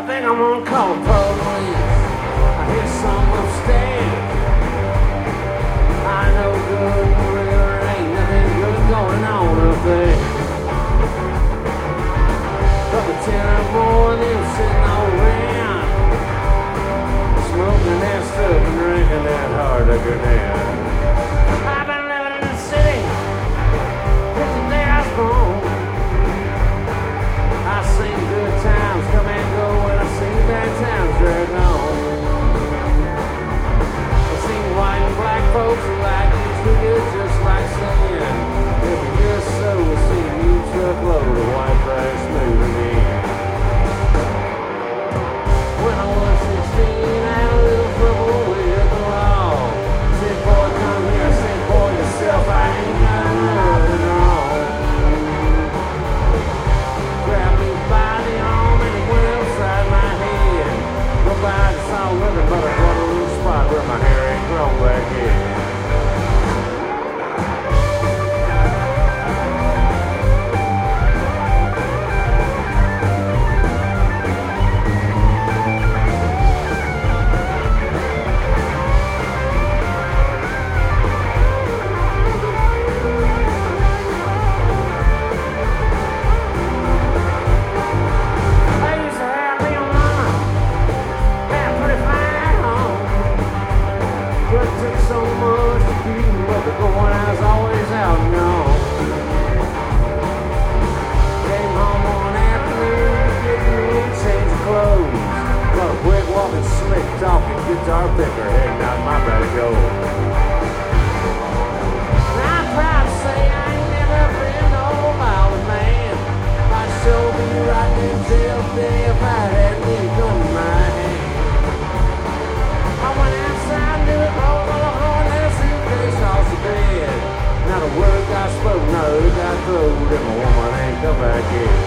think I'm gonna call the police. I hear some upstairs. I know good and real, there ain't nothing good going on up there. Couple 10 or more of them sitting all around, smoking that stuff and drinking that hard liquor down. I've been living in the city since the day I was born. I've seen good times come and go, and I've seen bad times drag on. I've seen white and black folks like you treat you just like sin. If you just so, we'll see a new truckload of white trash moving in. When I was 16, I had a little trouble with the law. Said, boy, come here, say for yourself, I ain't got nothing wrong. Grabbed me by the arm and it went upside my head. Nobody saw nothing but a little spot where my hair ain't grown back yet. Talking guitar picker heading out my back door. I'm proud to say I ain't never been no violent man. I'd sure be right in jail today if I had any gun in my hand. I went outside and it rolled on the floor and that suitcase off the bed. Not a word got spoken, not a word got thrown, and my woman ain't come back yet.